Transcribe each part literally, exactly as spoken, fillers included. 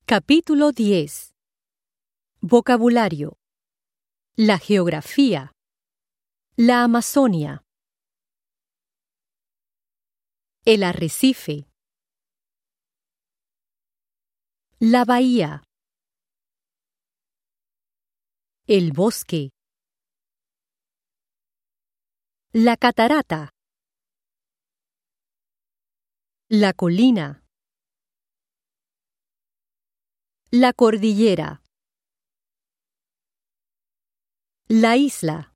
Capítulo diez. Vocabulario. La geografía. La Amazonia. El arrecife. La bahía. El bosque. La catarata. La colina. La cordillera. La isla.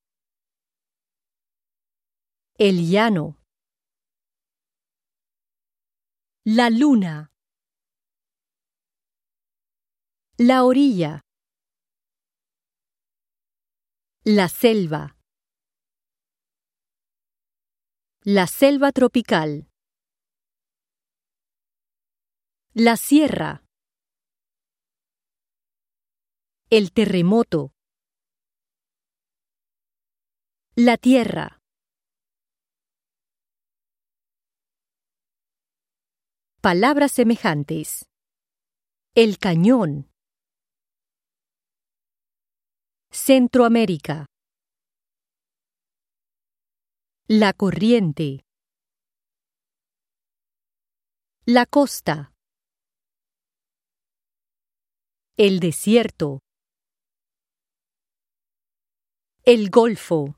El llano. La luna. La orilla. La selva. La selva tropical. La sierra. El terremoto. La tierra. Palabras semejantes. El cañón. Centroamérica. La corriente. La costa. El desierto. El golfo.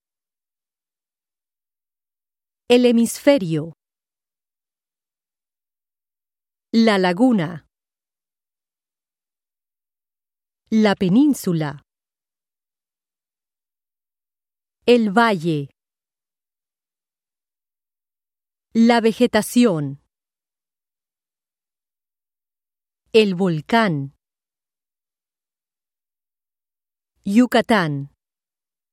El hemisferio. La laguna. La península. El valle. La vegetación. El volcán. Yucatán.